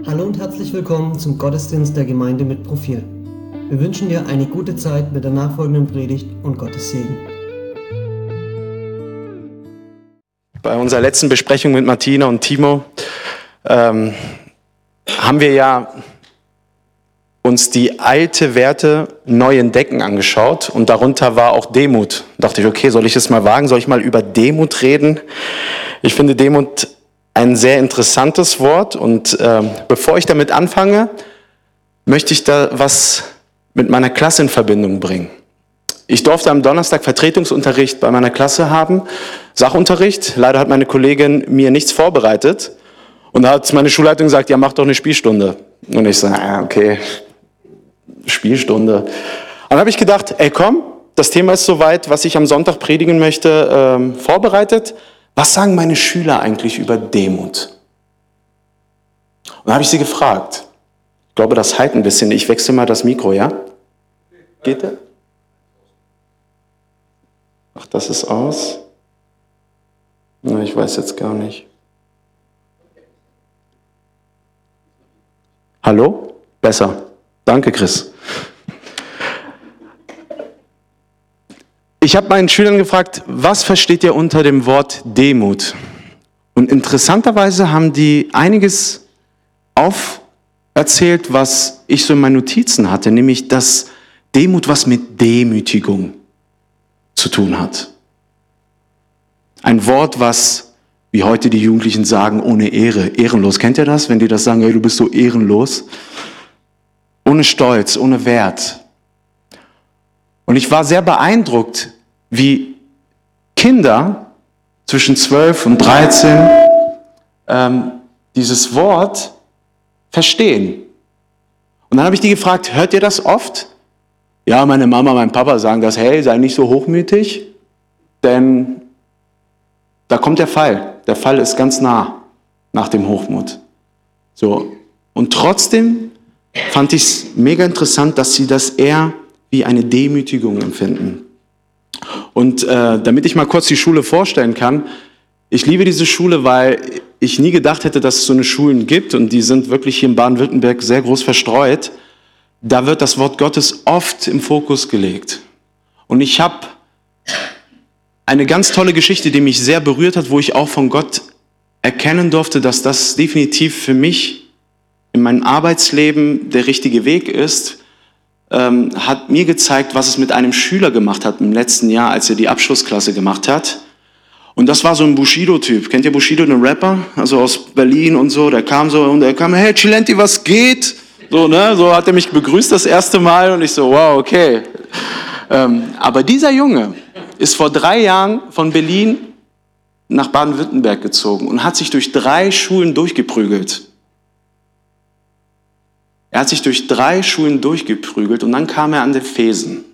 Hallo und herzlich willkommen zum Gottesdienst der Gemeinde mit Profil. Wir wünschen dir eine gute Zeit mit der nachfolgenden Predigt und Gottes Segen. Bei unserer letzten Besprechung mit Martina und Timo haben wir ja uns die alte Werte neu entdecken angeschaut und darunter war auch Demut. Da dachte ich, okay, soll ich es mal wagen? Soll ich mal über Demut reden? Ich finde Demut ein sehr interessantes Wort und bevor ich damit anfange, möchte ich da was mit meiner Klasse in Verbindung bringen. Ich durfte am Donnerstag Vertretungsunterricht bei meiner Klasse haben, Sachunterricht. Leider hat meine Kollegin mir nichts vorbereitet und da hat meine Schulleitung gesagt, ja, mach doch eine Spielstunde. Und ich so, okay, Spielstunde. Und dann habe ich gedacht, ey komm, das Thema ist soweit, was ich am Sonntag predigen möchte, vorbereitet. Was sagen meine Schüler eigentlich über Demut? Und dann habe ich sie gefragt. Ich glaube, das halt ein bisschen. Ich wechsle mal das Mikro, ja? Geht das? Ach, das ist aus. Na, ich weiß jetzt gar nicht. Hallo? Besser. Danke, Chris. Ich habe meinen Schülern gefragt, was versteht ihr unter dem Wort Demut? Und interessanterweise haben die einiges auferzählt, was ich so in meinen Notizen hatte, nämlich, dass Demut was mit Demütigung zu tun hat. Ein Wort, was, wie heute die Jugendlichen sagen, ohne Ehre, ehrenlos. Kennt ihr das, wenn die das sagen, hey, du bist so ehrenlos? Ohne Stolz, ohne Wert. Und ich war sehr beeindruckt, wie Kinder zwischen 12 und 13 dieses Wort verstehen. Und dann habe ich die gefragt, hört ihr das oft? Ja, meine Mama, mein Papa sagen das, hey, sei nicht so hochmütig, denn da kommt der Fall. Der Fall ist ganz nah nach dem Hochmut. So. Und trotzdem fand ich es mega interessant, dass sie das eher wie eine Demütigung empfinden. Und damit ich mal kurz die Schule vorstellen kann, ich liebe diese Schule, weil ich nie gedacht hätte, dass es so eine Schulen gibt und die sind wirklich hier in Baden-Württemberg sehr groß verstreut. Da wird das Wort Gottes oft im Fokus gelegt. Und ich habe eine ganz tolle Geschichte, die mich sehr berührt hat, wo ich auch von Gott erkennen durfte, dass das definitiv für mich in meinem Arbeitsleben der richtige Weg ist, hat mir gezeigt, was es mit einem Schüler gemacht hat im letzten Jahr, als er die Abschlussklasse gemacht hat. Und das war so ein Bushido-Typ. Kennt ihr Bushido, den Rapper? Also aus Berlin und so. Der kam, hey Chilenti, was geht? So, ne? So hat er mich begrüßt das erste Mal und ich so, wow, okay. Aber dieser Junge ist vor 3 Jahren von Berlin nach Baden-Württemberg gezogen und hat sich durch 3 Schulen durchgeprügelt. Er hat sich durch 3 Schulen durchgeprügelt und dann kam er an den Vesen.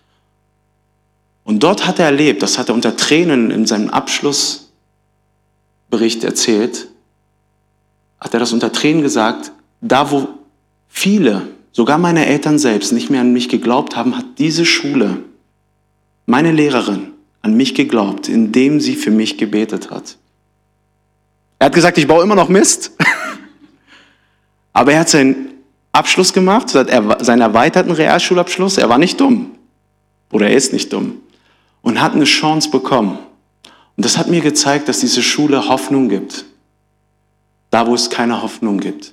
Und dort hat er erlebt, das hat er unter Tränen in seinem Abschlussbericht erzählt, hat er das unter Tränen gesagt, da wo viele, sogar meine Eltern selbst, nicht mehr an mich geglaubt haben, hat diese Schule, meine Lehrerin, an mich geglaubt, indem sie für mich gebetet hat. Er hat gesagt, ich baue immer noch Mist, aber er hat seinen Abschluss gemacht, seinen erweiterten Realschulabschluss, er war nicht dumm, oder er ist nicht dumm, und hat eine Chance bekommen. Und das hat mir gezeigt, dass diese Schule Hoffnung gibt, da wo es keine Hoffnung gibt.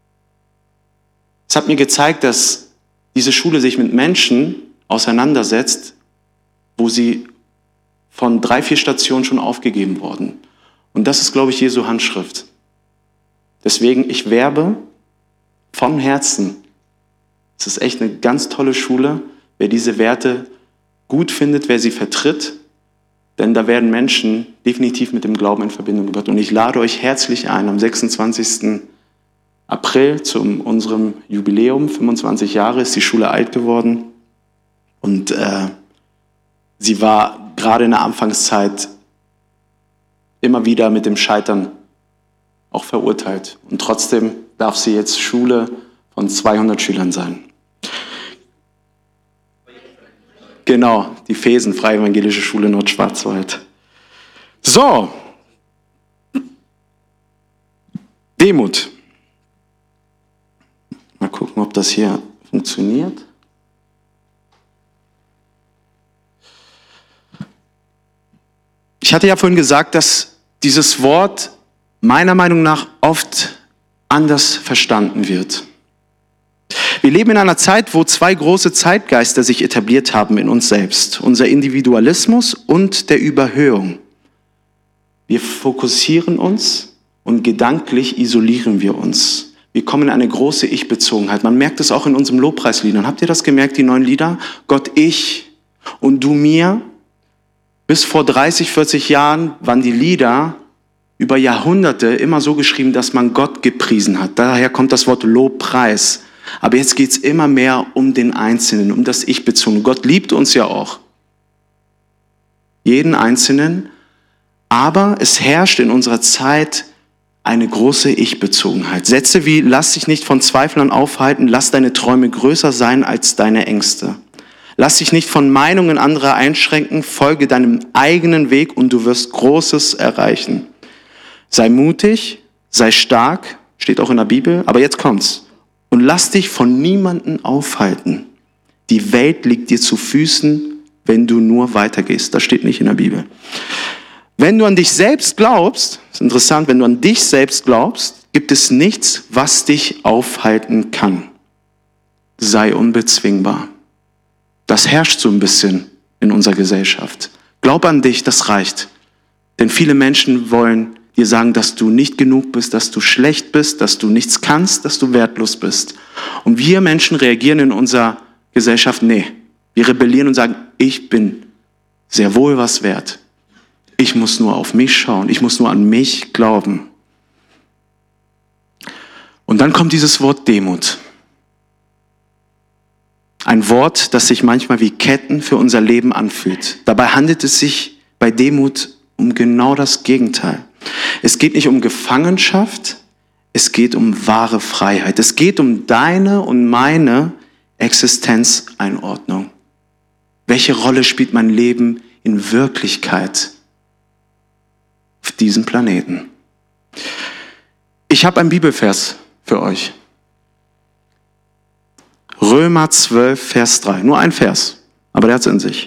Es hat mir gezeigt, dass diese Schule sich mit Menschen auseinandersetzt, wo sie von 3, 4 Stationen schon aufgegeben wurden. Und das ist, glaube ich, Jesu Handschrift. Deswegen, ich werbe von Herzen. Es ist echt eine ganz tolle Schule, wer diese Werte gut findet, wer sie vertritt, denn da werden Menschen definitiv mit dem Glauben in Verbindung gebracht. Und ich lade euch herzlich ein, am 26. April zu unserem Jubiläum, 25 Jahre ist die Schule alt geworden und sie war gerade in der Anfangszeit immer wieder mit dem Scheitern auch verurteilt. Und trotzdem darf sie jetzt Schule von 200 Schülern sein. Genau, die Vesen, Freie Evangelische Schule Nordschwarzwald. So, Demut. das hier funktioniert. Ich hatte ja vorhin gesagt, dass dieses Wort meiner Meinung nach oft anders verstanden wird. Wir leben in einer Zeit, wo zwei große Zeitgeister sich etabliert haben in uns selbst. Unser Individualismus und der Überhöhung. Wir fokussieren uns und gedanklich isolieren wir uns. Wir kommen in eine große Ich-Bezogenheit. Man merkt es auch in unserem Lobpreisliedern. Habt ihr das gemerkt, die neuen Lieder? Gott, ich und du mir. Bis vor 30, 40 Jahren waren die Lieder über Jahrhunderte immer so geschrieben, dass man Gott gepriesen hat. Daher kommt das Wort Lobpreis. Aber jetzt geht es immer mehr um den Einzelnen, um das Ich-Bezogene. Gott liebt uns ja auch. Jeden Einzelnen. Aber es herrscht in unserer Zeit eine große Ich-Bezogenheit. Sätze wie, lass dich nicht von Zweiflern aufhalten, lass deine Träume größer sein als deine Ängste. Lass dich nicht von Meinungen anderer einschränken, folge deinem eigenen Weg und du wirst Großes erreichen. Sei mutig, sei stark, steht auch in der Bibel, aber jetzt kommt's. Und lass dich von niemandem aufhalten. Die Welt liegt dir zu Füßen, wenn du nur weitergehst. Das steht nicht in der Bibel. Wenn du an dich selbst glaubst, ist interessant, wenn du an dich selbst glaubst, gibt es nichts, was dich aufhalten kann. Sei unbezwingbar. Das herrscht so ein bisschen in unserer Gesellschaft. Glaub an dich, das reicht. Denn viele Menschen wollen dir sagen, dass du nicht genug bist, dass du schlecht bist, dass du nichts kannst, dass du wertlos bist. Und wir Menschen reagieren in unserer Gesellschaft, nee. Wir rebellieren und sagen, ich bin sehr wohl was wert. Ich muss nur auf mich schauen, ich muss nur an mich glauben. Und dann kommt dieses Wort Demut. Ein Wort, das sich manchmal wie Ketten für unser Leben anfühlt. Dabei handelt es sich bei Demut um genau das Gegenteil. Es geht nicht um Gefangenschaft, es geht um wahre Freiheit. Es geht um deine und meine Existenzeinordnung. Welche Rolle spielt mein Leben in Wirklichkeit auf diesem Planeten? Ich habe einen Bibelvers für euch. Römer 12, Vers 3. Nur ein Vers, aber der hat es in sich.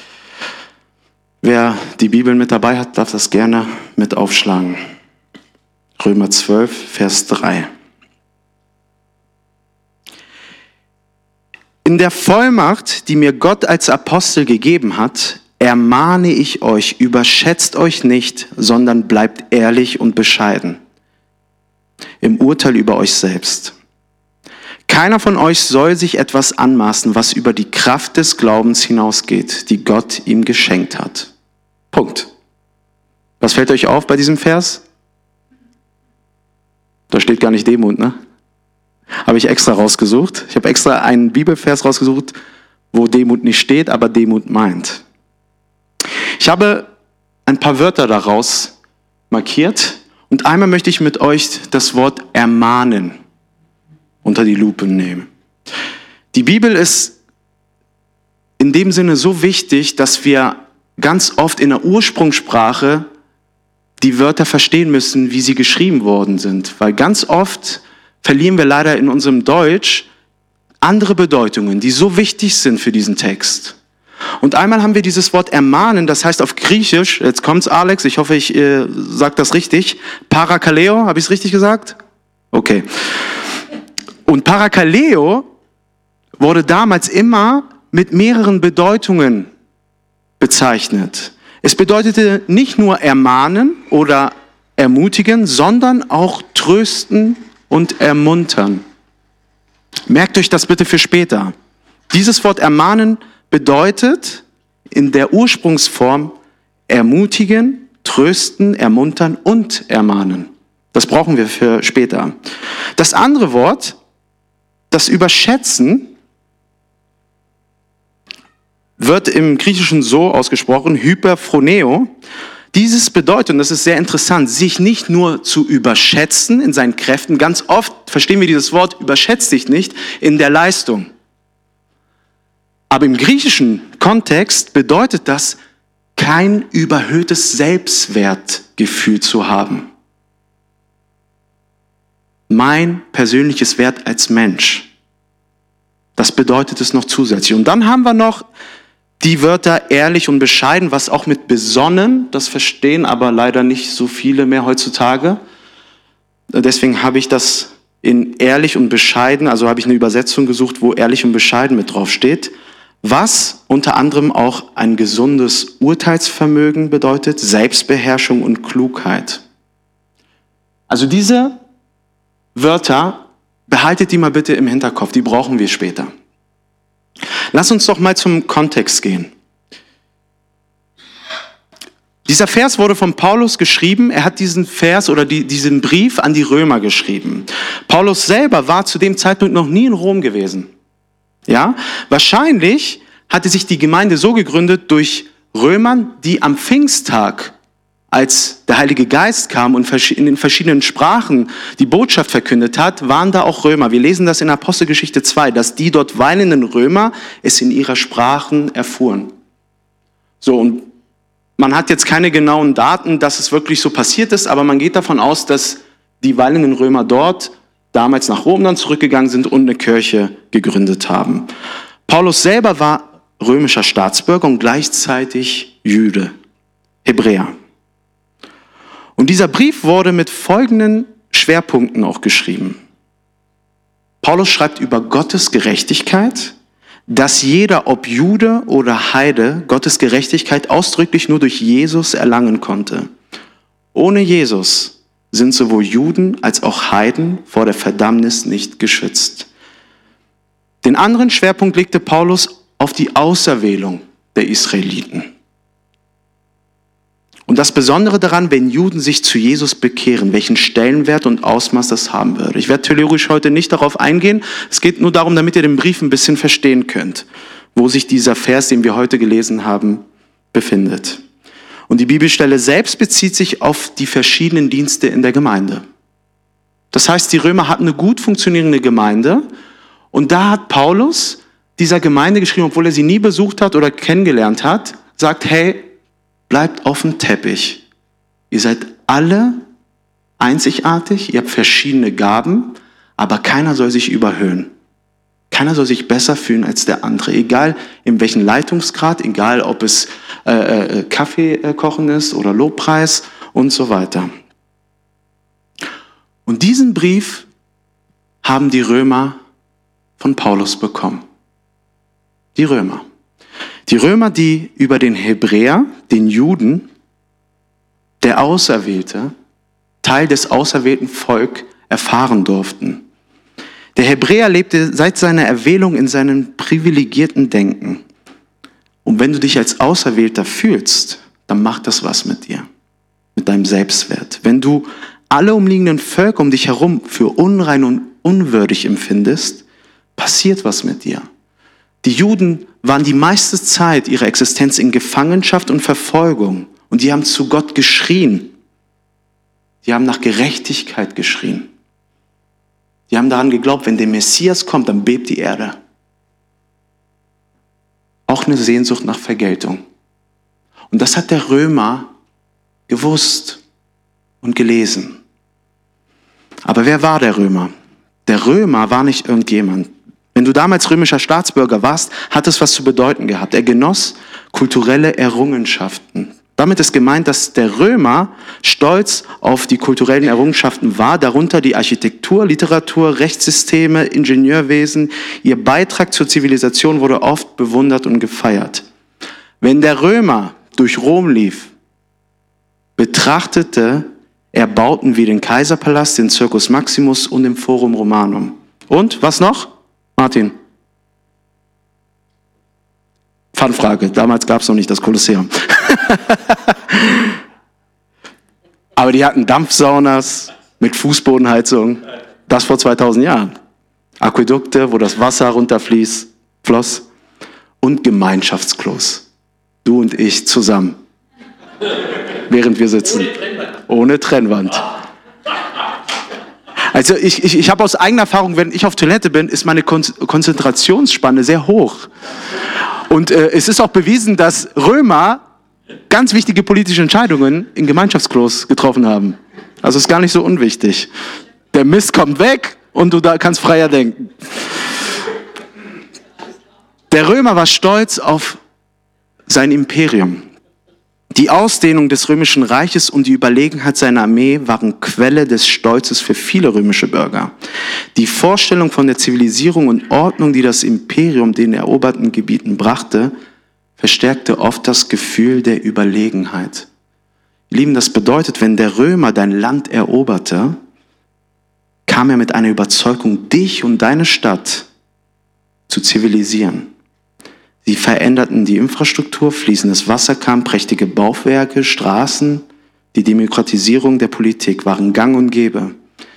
Wer die Bibel mit dabei hat, darf das gerne mit aufschlagen. Römer 12, Vers 3. In der Vollmacht, die mir Gott als Apostel gegeben hat, ermahne ich euch, überschätzt euch nicht, sondern bleibt ehrlich und bescheiden im Urteil über euch selbst. Keiner von euch soll sich etwas anmaßen, was über die Kraft des Glaubens hinausgeht, die Gott ihm geschenkt hat. Punkt. Was fällt euch auf bei diesem Vers? Da steht gar nicht Demut, ne? Habe ich extra rausgesucht. Ich habe extra einen Bibelvers rausgesucht, wo Demut nicht steht, aber Demut meint. Ich habe ein paar Wörter daraus markiert und einmal möchte ich mit euch das Wort ermahnen unter die Lupe nehmen. Die Bibel ist in dem Sinne so wichtig, dass wir ganz oft in der Ursprungssprache die Wörter verstehen müssen, wie sie geschrieben worden sind. Weil ganz oft verlieren wir leider in unserem Deutsch andere Bedeutungen, die so wichtig sind für diesen Text. Und einmal haben wir dieses Wort ermahnen, das heißt auf Griechisch, jetzt kommt's Alex, ich hoffe, ich sage das richtig, Parakaleo, habe ich es richtig gesagt? Okay. Und Parakaleo wurde damals immer mit mehreren Bedeutungen bezeichnet. Es bedeutete nicht nur ermahnen oder ermutigen, sondern auch trösten und ermuntern. Merkt euch das bitte für später. Dieses Wort ermahnen bedeutet in der Ursprungsform ermutigen, trösten, ermuntern und ermahnen. Das brauchen wir für später. Das andere Wort, das Überschätzen, wird im Griechischen so ausgesprochen, hyperphroneo. Dieses bedeutet, und das ist sehr interessant, sich nicht nur zu überschätzen in seinen Kräften. Ganz oft verstehen wir dieses Wort, überschätzt dich nicht, in der Leistung. Aber im griechischen Kontext bedeutet das, kein überhöhtes Selbstwertgefühl zu haben. Mein persönliches Wert als Mensch Das bedeutet es noch zusätzlich. Und dann haben wir noch die Wörter ehrlich und bescheiden, was auch mit besonnen, das verstehen aber leider nicht so viele mehr heutzutage. Deswegen habe ich das in ehrlich und bescheiden, also habe ich eine Übersetzung gesucht, wo ehrlich und bescheiden mit drauf steht, was unter anderem auch ein gesundes Urteilsvermögen bedeutet, Selbstbeherrschung und Klugheit. Also diese Wörter, behaltet die mal bitte im Hinterkopf, die brauchen wir später. Lass uns doch mal zum Kontext gehen. Dieser Vers wurde von Paulus geschrieben. Er hat diesen Vers oder diesen Brief an die Römer geschrieben. Paulus selber war zu dem Zeitpunkt noch nie in Rom gewesen. Ja? Wahrscheinlich hatte sich die Gemeinde so gegründet durch Römern, die am Pfingsttag, als der Heilige Geist kam und in den verschiedenen Sprachen die Botschaft verkündet hat, waren da auch Römer. Wir lesen das in Apostelgeschichte 2, dass die dort weilenden Römer es in ihrer Sprachen erfuhren. So, und man hat jetzt keine genauen Daten, dass es wirklich so passiert ist, aber man geht davon aus, dass die weilenden Römer dort damals nach Rom dann zurückgegangen sind und eine Kirche gegründet haben. Paulus selber war römischer Staatsbürger und gleichzeitig Jude, Hebräer. Und dieser Brief wurde mit folgenden Schwerpunkten auch geschrieben. Paulus schreibt über Gottes Gerechtigkeit, dass jeder, ob Jude oder Heide, Gottes Gerechtigkeit ausdrücklich nur durch Jesus erlangen konnte. Ohne Jesus sind sowohl Juden als auch Heiden vor der Verdammnis nicht geschützt. Den anderen Schwerpunkt legte Paulus auf die Auserwählung der Israeliten. Und das Besondere daran, wenn Juden sich zu Jesus bekehren, welchen Stellenwert und Ausmaß das haben würde. Ich werde theologisch heute nicht darauf eingehen. Es geht nur darum, damit ihr den Brief ein bisschen verstehen könnt, wo sich dieser Vers, den wir heute gelesen haben, befindet. Und die Bibelstelle selbst bezieht sich auf die verschiedenen Dienste in der Gemeinde. Das heißt, die Römer hatten eine gut funktionierende Gemeinde und da hat Paulus dieser Gemeinde geschrieben, obwohl er sie nie besucht hat oder kennengelernt hat, sagt, hey, bleibt auf dem Teppich. Ihr seid alle einzigartig, ihr habt verschiedene Gaben, aber keiner soll sich überhöhen. Keiner soll sich besser fühlen als der andere, egal in welchem Leitungsgrad, egal ob es Kaffee kochen ist oder Lobpreis und so weiter. Und diesen Brief haben die Römer von Paulus bekommen. Die Römer. Die Römer, die über den Hebräer, den Juden, der Auserwählte, Teil des auserwählten Volk erfahren durften. Der Hebräer lebte seit seiner Erwählung in seinem privilegierten Denken. Und wenn du dich als Auserwählter fühlst, dann macht das was mit dir, mit deinem Selbstwert. Wenn du alle umliegenden Völker um dich herum für unrein und unwürdig empfindest, passiert was mit dir. Die Juden waren die meiste Zeit ihrer Existenz in Gefangenschaft und Verfolgung. Und die haben zu Gott geschrien. Die haben nach Gerechtigkeit geschrien. Die haben daran geglaubt, wenn der Messias kommt, dann bebt die Erde. Auch eine Sehnsucht nach Vergeltung. Und das hat der Römer gewusst und gelesen. Aber wer war der Römer? Der Römer war nicht irgendjemand. Wenn du damals römischer Staatsbürger warst, hat es was zu bedeuten gehabt. Er genoss kulturelle Errungenschaften. Damit ist gemeint, dass der Römer stolz auf die kulturellen Errungenschaften war, darunter die Architektur, Literatur, Rechtssysteme, Ingenieurwesen. Ihr Beitrag zur Zivilisation wurde oft bewundert und gefeiert. Wenn der Römer durch Rom lief, betrachtete er Bauten wie den Kaiserpalast, den Circus Maximus und den Forum Romanum. Und was noch? Martin. Fanfrage, damals gab es noch nicht das Kolosseum. Aber die hatten Dampfsaunas mit Fußbodenheizung. Das vor 2000 Jahren. Aquädukte, wo das Wasser floss. Und Gemeinschaftsklos. Du und ich zusammen. Während wir sitzen. Ohne Trennwand. Also ich habe aus eigener Erfahrung, wenn ich auf Toilette bin, ist meine Konzentrationsspanne sehr hoch. Und es ist auch bewiesen, dass Römer ganz wichtige politische Entscheidungen in Gemeinschaftsklos getroffen haben. Also ist gar nicht so unwichtig. Der Mist kommt weg und du kannst freier denken. Der Römer war stolz auf sein Imperium. Die Ausdehnung des römischen Reiches und die Überlegenheit seiner Armee waren Quelle des Stolzes für viele römische Bürger. Die Vorstellung von der Zivilisierung und Ordnung, die das Imperium den eroberten Gebieten brachte, verstärkte oft das Gefühl der Überlegenheit. Ihr Lieben, das bedeutet, wenn der Römer dein Land eroberte, kam er mit einer Überzeugung, dich und deine Stadt zu zivilisieren. Sie veränderten die Infrastruktur, fließendes Wasser kam, prächtige Bauwerke, Straßen, die Demokratisierung der Politik waren gang und gäbe.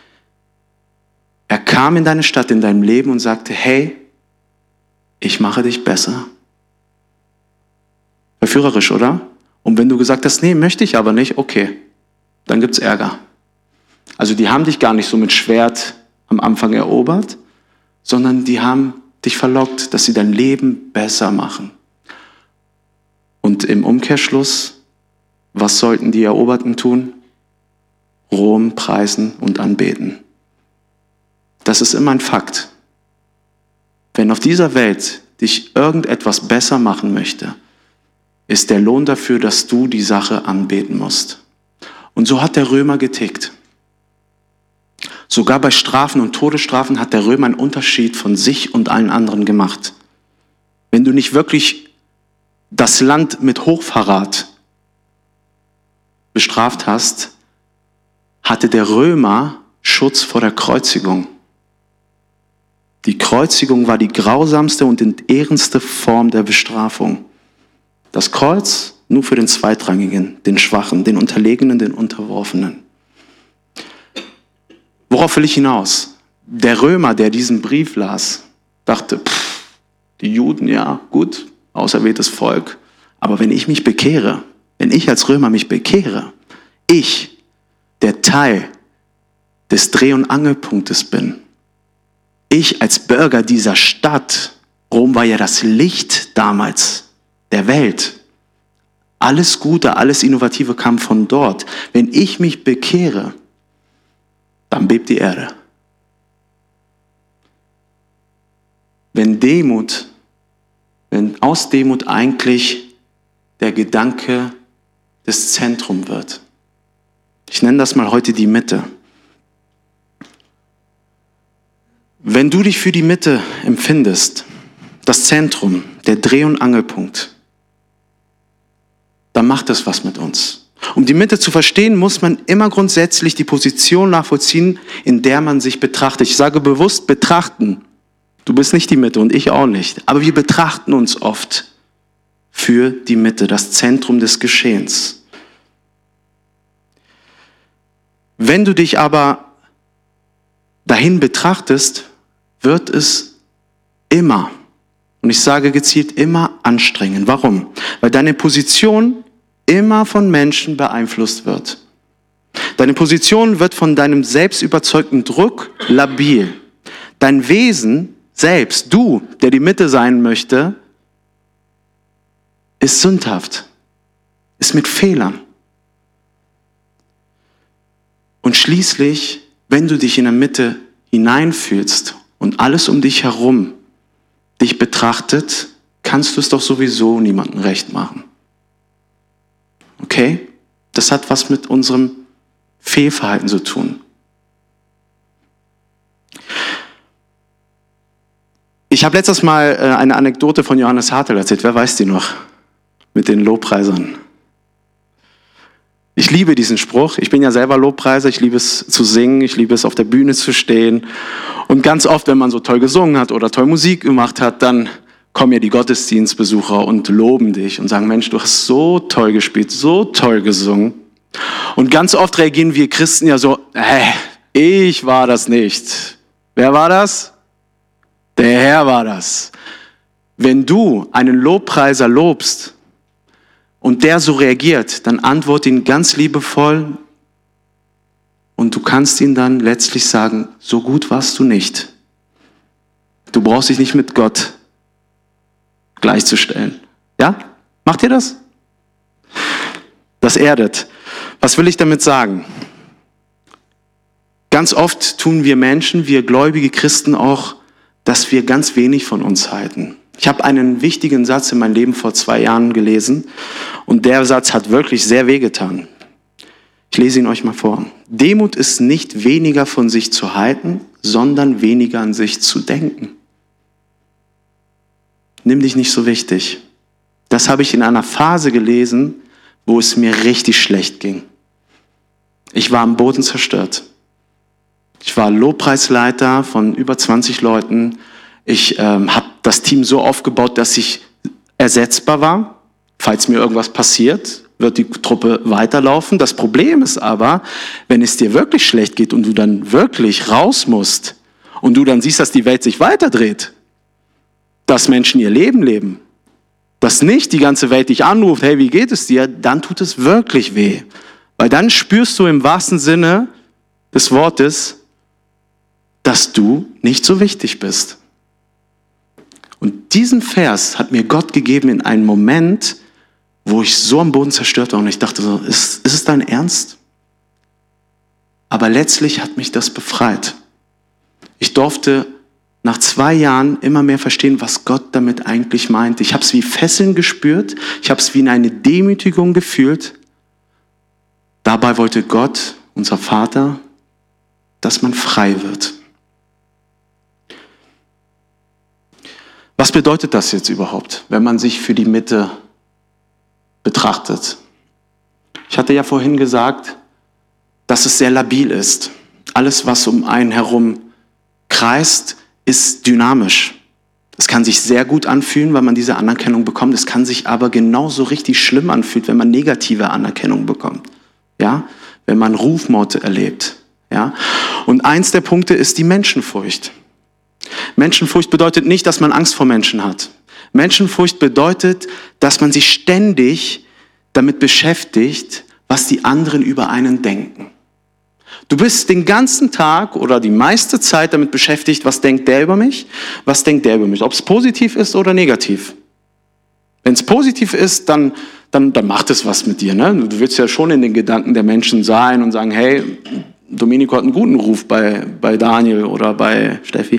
Er kam in deine Stadt, in deinem Leben und sagte, hey, ich mache dich besser. Verführerisch, oder? Und wenn du gesagt hast, nee, möchte ich aber nicht, okay, dann gibt's Ärger. Also die haben dich gar nicht so mit Schwert am Anfang erobert, sondern die haben dich verlockt, dass sie dein Leben besser machen. Und im Umkehrschluss, was sollten die Eroberten tun? Rom preisen und anbeten. Das ist immer ein Fakt. Wenn auf dieser Welt dich irgendetwas besser machen möchte, ist der Lohn dafür, dass du die Sache anbeten musst. Und so hat der Römer getickt. Sogar bei Strafen und Todesstrafen hat der Römer einen Unterschied von sich und allen anderen gemacht. Wenn du nicht wirklich das Land mit Hochverrat bestraft hast, hatte der Römer Schutz vor der Kreuzigung. Die Kreuzigung war die grausamste und entehrenste Form der Bestrafung. Das Kreuz nur für den Zweitrangigen, den Schwachen, den Unterlegenen, den Unterworfenen. Worauf will ich hinaus? Der Römer, der diesen Brief las, dachte, die Juden, ja, gut, auserwähltes Volk. Aber wenn ich mich bekehre, wenn ich als Römer mich bekehre, ich, der Teil des Dreh- und Angelpunktes bin, ich als Bürger dieser Stadt, Rom war ja das Licht damals der Welt. Alles Gute, alles Innovative kam von dort. Wenn ich mich bekehre, dann bebt die Erde. Wenn aus Demut eigentlich der Gedanke des Zentrums wird. Ich nenne das mal heute die Mitte. Wenn du dich für die Mitte empfindest, das Zentrum, der Dreh- und Angelpunkt, dann macht das was mit uns. Um die Mitte zu verstehen, muss man immer grundsätzlich die Position nachvollziehen, in der man sich betrachtet. Ich sage bewusst betrachten. Du bist nicht die Mitte und ich auch nicht. Aber wir betrachten uns oft für die Mitte, das Zentrum des Geschehens. Wenn du dich aber dahin betrachtest, wird es immer, und ich sage gezielt immer, anstrengend. Warum? Weil deine Position immer von Menschen beeinflusst wird. Deine Position wird von deinem selbstüberzeugten Druck labil. Dein Wesen selbst, du, der die Mitte sein möchte, ist sündhaft, ist mit Fehlern. Und schließlich, wenn du dich in der Mitte hineinfühlst und alles um dich herum dich betrachtet, kannst du es doch sowieso niemandem recht machen. Okay? Das hat was mit unserem Fehlverhalten zu tun. Ich habe letztes Mal eine Anekdote von Johannes Hartl erzählt. Wer weiß die noch? Mit den Lobpreisern. Ich liebe diesen Spruch. Ich bin ja selber Lobpreiser. Ich liebe es zu singen. Ich liebe es, auf der Bühne zu stehen. Und ganz oft, wenn man so toll gesungen hat oder toll Musik gemacht hat, dann kommen ja die Gottesdienstbesucher und loben dich und sagen, Mensch, du hast so toll gespielt, so toll gesungen. Und ganz oft reagieren wir Christen ja so, ich war das nicht. Wer war das? Der Herr war das. Wenn du einen Lobpreiser lobst und der so reagiert, dann antworte ihn ganz liebevoll und du kannst ihn dann letztlich sagen, so gut warst du nicht. Du brauchst dich nicht mit Gott gleichzustellen. Ja? Macht ihr das? Das erdet. Was will ich damit sagen? Ganz oft tun wir Menschen, wir gläubige Christen auch, dass wir ganz wenig von uns halten. Ich habe einen wichtigen Satz in meinem Leben vor 2 Jahren gelesen und der Satz hat wirklich sehr wehgetan. Ich lese ihn euch mal vor. Demut ist nicht weniger von sich zu halten, sondern weniger an sich zu denken. Nimm dich nicht so wichtig. Das habe ich in einer Phase gelesen, wo es mir richtig schlecht ging. Ich war am Boden zerstört. Ich war Lobpreisleiter von über 20 Leuten. Ich habe das Team so aufgebaut, dass ich ersetzbar war. Falls mir irgendwas passiert, wird die Truppe weiterlaufen. Das Problem ist aber, wenn es dir wirklich schlecht geht und du dann wirklich raus musst und du dann siehst, dass die Welt sich weiterdreht, dass Menschen ihr Leben leben, dass nicht die ganze Welt dich anruft, hey, wie geht es dir? Dann tut es wirklich weh. Weil dann spürst du im wahrsten Sinne des Wortes, dass du nicht so wichtig bist. Und diesen Vers hat mir Gott gegeben in einem Moment, wo ich so am Boden zerstört war und ich dachte so, ist es dein Ernst? Aber letztlich hat mich das befreit. Ich durfte nach 2 Jahren immer mehr verstehen, was Gott damit eigentlich meint. Ich habe es wie Fesseln gespürt, ich habe es wie in eine Demütigung gefühlt. Dabei wollte Gott, unser Vater, dass man frei wird. Was bedeutet das jetzt überhaupt, wenn man sich für die Mitte betrachtet? Ich hatte ja vorhin gesagt, dass es sehr labil ist. Alles, was um einen herum kreist, ist dynamisch. Es kann sich sehr gut anfühlen, wenn man diese Anerkennung bekommt. Es kann sich aber genauso richtig schlimm anfühlen, wenn man negative Anerkennung bekommt. Ja? Wenn man Rufmord erlebt. Ja? Und eins der Punkte ist die Menschenfurcht. Menschenfurcht bedeutet nicht, dass man Angst vor Menschen hat. Menschenfurcht bedeutet, dass man sich ständig damit beschäftigt, was die anderen über einen denken. Du bist den ganzen Tag oder die meiste Zeit damit beschäftigt, was denkt der über mich, was denkt der über mich, ob es positiv ist oder negativ. Wenn es positiv ist, dann macht es was mit dir. Ne? Du willst ja schon in den Gedanken der Menschen sein und sagen, hey, Domenico hat einen guten Ruf bei Daniel oder bei Steffi.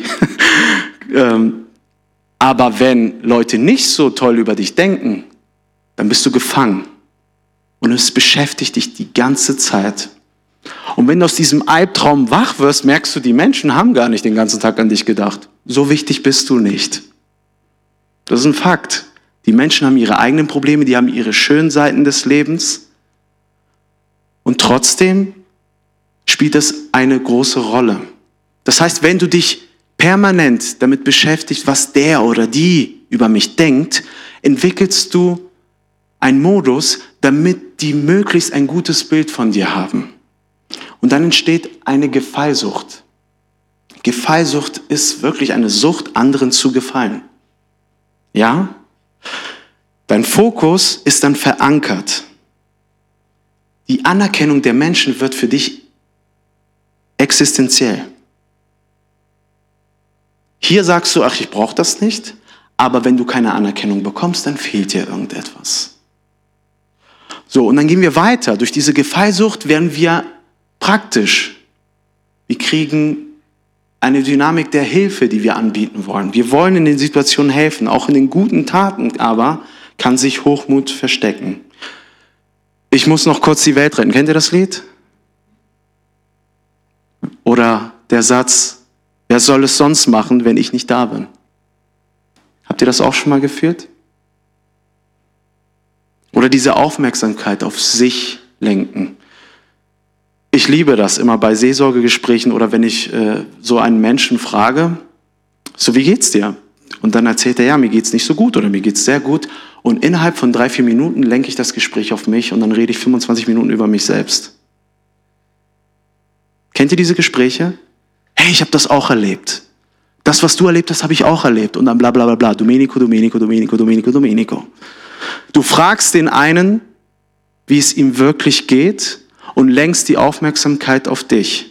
Aber wenn Leute nicht so toll über dich denken, dann bist du gefangen. Und es beschäftigt dich die ganze Zeit. Und wenn du aus diesem Albtraum wach wirst, merkst du, die Menschen haben gar nicht den ganzen Tag an dich gedacht. So wichtig bist du nicht. Das ist ein Fakt. Die Menschen haben ihre eigenen Probleme, die haben ihre schönen Seiten des Lebens. Und trotzdem spielt es eine große Rolle. Das heißt, wenn du dich permanent damit beschäftigst, was der oder die über mich denkt, entwickelst du einen Modus, damit die möglichst ein gutes Bild von dir haben. Und dann entsteht eine Gefallsucht. Gefallsucht ist wirklich eine Sucht, anderen zu gefallen. Ja? Dein Fokus ist dann verankert. Die Anerkennung der Menschen wird für dich existenziell. Hier sagst du, ach, ich brauche das nicht, aber wenn du keine Anerkennung bekommst, dann fehlt dir irgendetwas. So, und dann gehen wir weiter. Durch diese Gefallsucht werden wir praktisch. Wir kriegen eine Dynamik der Hilfe, die wir anbieten wollen. Wir wollen in den Situationen helfen, auch in den guten Taten, aber kann sich Hochmut verstecken. Ich muss noch kurz die Welt retten. Kennt ihr das Lied? Oder der Satz, wer soll es sonst machen, wenn ich nicht da bin? Habt ihr das auch schon mal gefühlt? Oder diese Aufmerksamkeit auf sich lenken. Ich liebe das immer bei Seelsorgegesprächen oder wenn ich so einen Menschen frage, so wie geht's dir? Und dann erzählt er, ja, mir geht's nicht so gut oder mir geht's sehr gut. Und innerhalb von 3-4 Minuten lenke ich das Gespräch auf mich und dann rede ich 25 Minuten über mich selbst. Kennt ihr diese Gespräche? Hey, ich habe das auch erlebt. Das, was du erlebt hast, habe ich auch erlebt. Und dann bla bla bla bla. Domenico. Du fragst den einen, wie es ihm wirklich geht und lenkst die Aufmerksamkeit auf dich.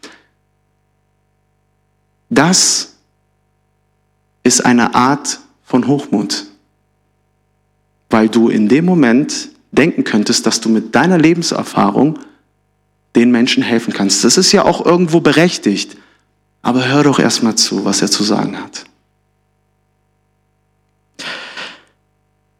Das ist eine Art von Hochmut. Weil du in dem Moment denken könntest, dass du mit deiner Lebenserfahrung den Menschen helfen kannst. Das ist ja auch irgendwo berechtigt. Aber hör doch erstmal zu, was er zu sagen hat.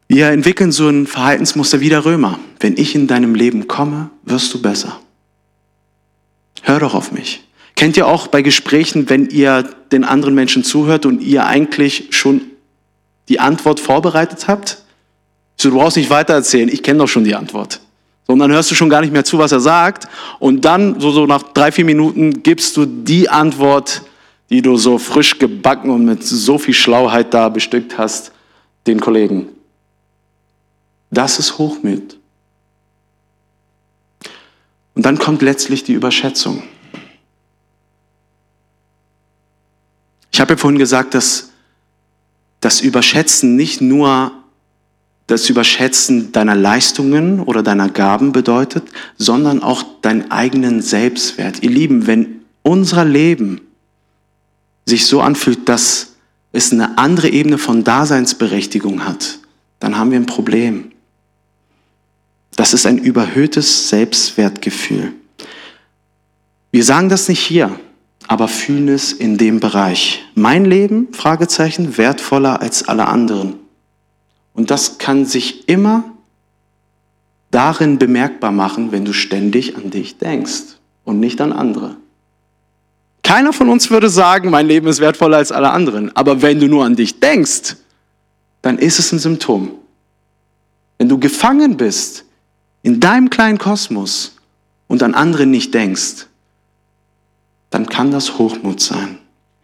Wir entwickeln so ein Verhaltensmuster wie der Römer. Wenn ich in deinem Leben komme, wirst du besser. Hör doch auf mich. Kennt ihr auch bei Gesprächen, wenn ihr den anderen Menschen zuhört und ihr eigentlich schon die Antwort vorbereitet habt? So, du brauchst nicht weitererzählen, ich kenne doch schon die Antwort. So, und dann hörst du schon gar nicht mehr zu, was er sagt. Und dann, so nach 3-4 Minuten, gibst du die Antwort, die du so frisch gebacken und mit so viel Schlauheit da bestückt hast, den Kollegen. Das ist Hochmut. Und dann kommt letztlich die Überschätzung. Ich habe ja vorhin gesagt, dass das Überschätzen nicht nur das Überschätzen deiner Leistungen oder deiner Gaben bedeutet, sondern auch deinen eigenen Selbstwert. Ihr Lieben, wenn unser Leben sich so anfühlt, dass es eine andere Ebene von Daseinsberechtigung hat, dann haben wir ein Problem. Das ist ein überhöhtes Selbstwertgefühl. Wir sagen das nicht hier, aber fühlen es in dem Bereich. Mein Leben, Fragezeichen, wertvoller als alle anderen. Und das kann sich immer darin bemerkbar machen, wenn du ständig an dich denkst und nicht an andere. Keiner von uns würde sagen, mein Leben ist wertvoller als alle anderen. Aber wenn du nur an dich denkst, dann ist es ein Symptom. Wenn du gefangen bist in deinem kleinen Kosmos und an andere nicht denkst, dann kann das Hochmut sein.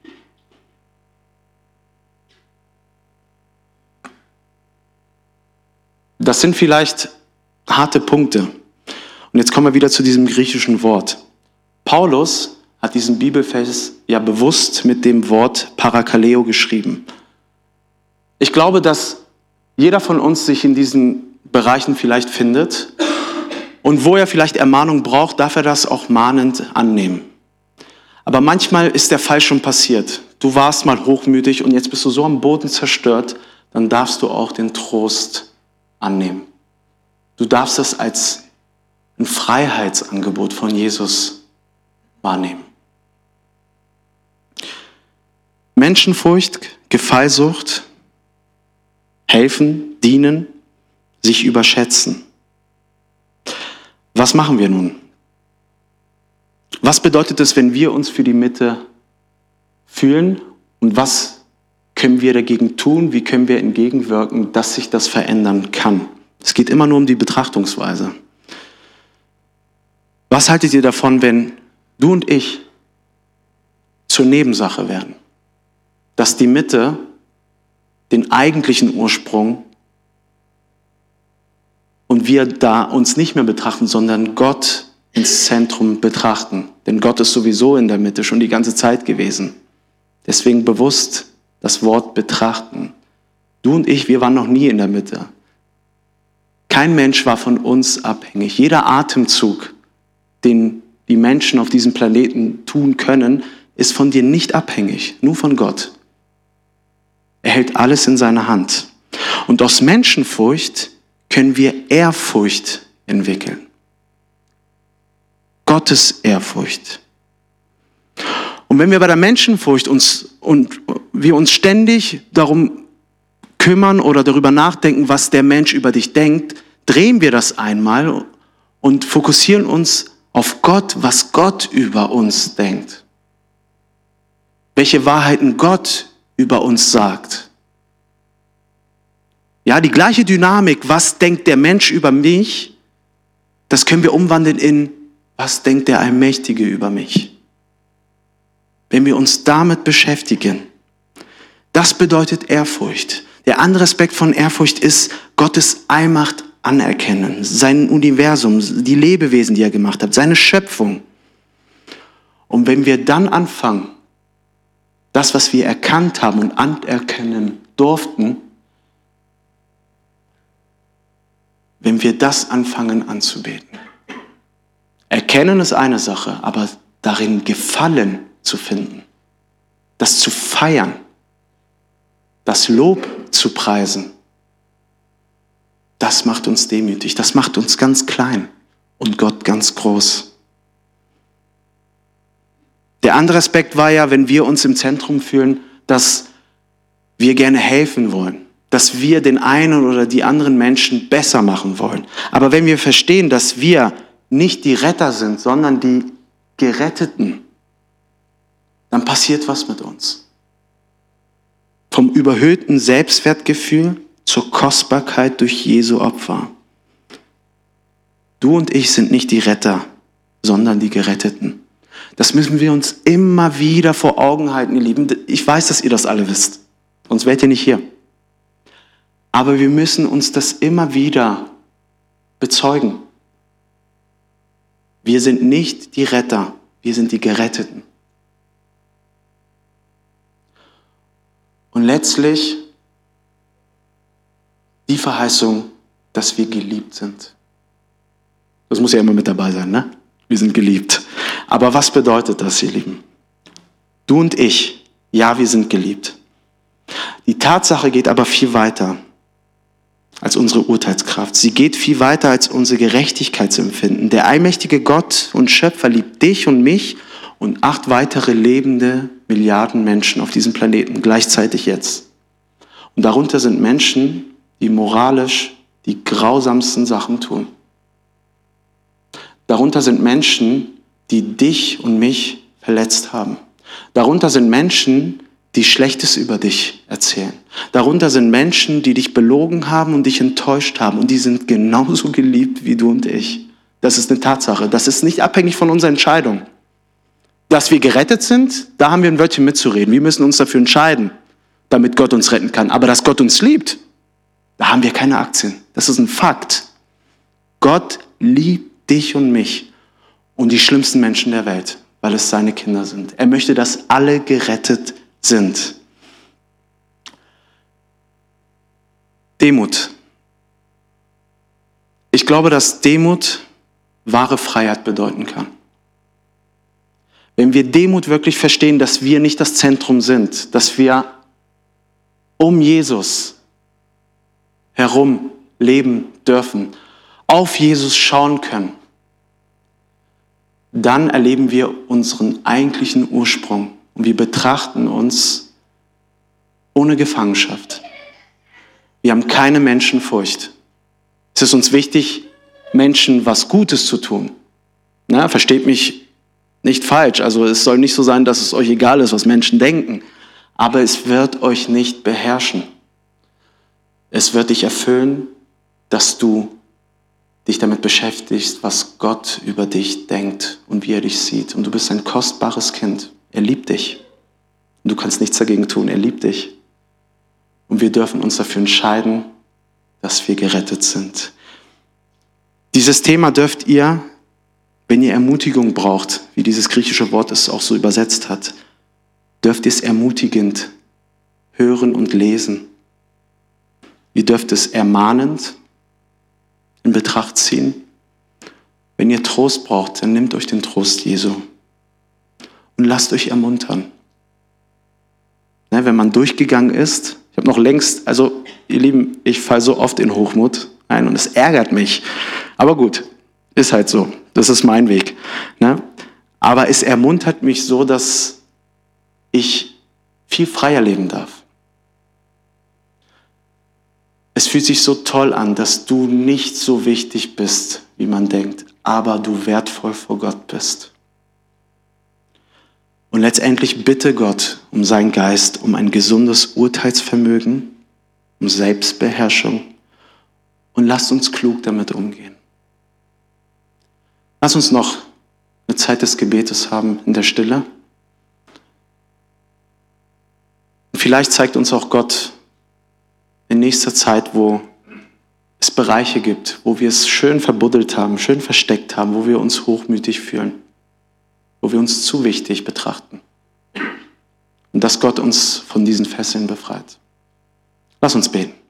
Das sind vielleicht harte Punkte. Und jetzt kommen wir wieder zu diesem griechischen Wort. Paulus hat diesen Bibelvers ja bewusst mit dem Wort Parakaleo geschrieben. Ich glaube, dass jeder von uns sich in diesen Bereichen vielleicht findet und wo er vielleicht Ermahnung braucht, darf er das auch mahnend annehmen. Aber manchmal ist der Fall schon passiert. Du warst mal hochmütig und jetzt bist du so am Boden zerstört, dann darfst du auch den Trost annehmen. Du darfst es als ein Freiheitsangebot von Jesus wahrnehmen. Menschenfurcht, Gefallsucht, helfen, dienen, sich überschätzen. Was machen wir nun? Was bedeutet es, wenn wir uns für die Mitte fühlen und was können wir dagegen tun? Wie können wir entgegenwirken, dass sich das verändern kann? Es geht immer nur um die Betrachtungsweise. Was haltet ihr davon, wenn du und ich zur Nebensache werden? Dass die Mitte den eigentlichen Ursprung und wir da uns nicht mehr betrachten, sondern Gott ins Zentrum betrachten. Denn Gott ist sowieso in der Mitte schon die ganze Zeit gewesen. Deswegen bewusst das Wort betrachten. Du und ich, wir waren noch nie in der Mitte. Kein Mensch war von uns abhängig. Jeder Atemzug, den die Menschen auf diesem Planeten tun können, ist von dir nicht abhängig, nur von Gott. Er hält alles in seiner Hand. Und aus Menschenfurcht können wir Ehrfurcht entwickeln. Gottes Ehrfurcht. Und wenn wir bei der Menschenfurcht wir uns ständig darum kümmern oder darüber nachdenken, was der Mensch über dich denkt, drehen wir das einmal und fokussieren uns auf Gott, was Gott über uns denkt. Welche Wahrheiten Gott über uns sagt. Ja, die gleiche Dynamik, was denkt der Mensch über mich, das können wir umwandeln in, was denkt der Allmächtige über mich. Wenn wir uns damit beschäftigen, das bedeutet Ehrfurcht. Der andere Aspekt von Ehrfurcht ist Gottes Allmacht anerkennen, sein Universum, die Lebewesen, die er gemacht hat, seine Schöpfung. Und wenn wir dann anfangen, das, was wir erkannt haben und anerkennen durften, wenn wir das anfangen anzubeten. Erkennen ist eine Sache, aber darin Gefallen zu finden, das zu feiern, das Lob zu preisen, das macht uns demütig, das macht uns ganz klein und Gott ganz groß. Der andere Aspekt war ja, wenn wir uns im Zentrum fühlen, dass wir gerne helfen wollen, dass wir den einen oder die anderen Menschen besser machen wollen. Aber wenn wir verstehen, dass wir nicht die Retter sind, sondern die Geretteten, dann passiert was mit uns. Vom überhöhten Selbstwertgefühl zur Kostbarkeit durch Jesu Opfer. Du und ich sind nicht die Retter, sondern die Geretteten. Das müssen wir uns immer wieder vor Augen halten, ihr Lieben. Ich weiß, dass ihr das alle wisst, sonst wärt ihr nicht hier. Aber wir müssen uns das immer wieder bezeugen. Wir sind nicht die Retter, wir sind die Geretteten. Und letztlich die Verheißung, dass wir geliebt sind. Das muss ja immer mit dabei sein, ne? Wir sind geliebt. Aber was bedeutet das, ihr Lieben? Du und ich, ja, wir sind geliebt. Die Tatsache geht aber viel weiter als unsere Urteilskraft. Sie geht viel weiter als unser Gerechtigkeitsempfinden. Der allmächtige Gott und Schöpfer liebt dich und mich und 8 weitere lebende Milliarden Menschen auf diesem Planeten gleichzeitig jetzt. Und darunter sind Menschen, die moralisch die grausamsten Sachen tun. Darunter sind Menschen, die dich und mich verletzt haben. Darunter sind Menschen, die Schlechtes über dich erzählen. Darunter sind Menschen, die dich belogen haben und dich enttäuscht haben. Und die sind genauso geliebt wie du und ich. Das ist eine Tatsache. Das ist nicht abhängig von unserer Entscheidung. Dass wir gerettet sind, da haben wir ein Wörtchen mitzureden. Wir müssen uns dafür entscheiden, damit Gott uns retten kann. Aber dass Gott uns liebt, da haben wir keine Aktien. Das ist ein Fakt. Gott liebt dich und mich und die schlimmsten Menschen der Welt, weil es seine Kinder sind. Er möchte, dass alle gerettet sind. Demut. Ich glaube, dass Demut wahre Freiheit bedeuten kann. Wenn wir Demut wirklich verstehen, dass wir nicht das Zentrum sind, dass wir um Jesus herum leben dürfen, auf Jesus schauen können, dann erleben wir unseren eigentlichen Ursprung und wir betrachten uns ohne Gefangenschaft. Wir haben keine Menschenfurcht. Es ist uns wichtig, Menschen was Gutes zu tun. Na, versteht mich nicht falsch. Also es soll nicht so sein, dass es euch egal ist, was Menschen denken. Aber es wird euch nicht beherrschen. Es wird dich erfüllen, dass du dich damit beschäftigst, was Gott über dich denkt und wie er dich sieht. Und du bist ein kostbares Kind. Er liebt dich. Und du kannst nichts dagegen tun. Er liebt dich. Und wir dürfen uns dafür entscheiden, dass wir gerettet sind. Dieses Thema dürft ihr, wenn ihr Ermutigung braucht, wie dieses griechische Wort es auch so übersetzt hat, dürft ihr es ermutigend hören und lesen. Ihr dürft es ermahnend in Betracht ziehen. Wenn ihr Trost braucht, dann nehmt euch den Trost Jesu und lasst euch ermuntern. Wenn man durchgegangen ist, ich habe noch längst, also ihr Lieben, ich falle so oft in Hochmut ein und es ärgert mich. Aber gut, ist halt so. Das ist mein Weg. Aber es ermuntert mich so, dass ich viel freier leben darf. Es fühlt sich so toll an, dass du nicht so wichtig bist, wie man denkt, aber du wertvoll vor Gott bist. Und letztendlich bitte Gott um seinen Geist, um ein gesundes Urteilsvermögen, um Selbstbeherrschung und lasst uns klug damit umgehen. Lass uns noch eine Zeit des Gebetes haben in der Stille. Und vielleicht zeigt uns auch Gott in nächster Zeit, wo es Bereiche gibt, wo wir es schön verbuddelt haben, schön versteckt haben, wo wir uns hochmütig fühlen, wo wir uns zu wichtig betrachten. Und dass Gott uns von diesen Fesseln befreit. Lass uns beten.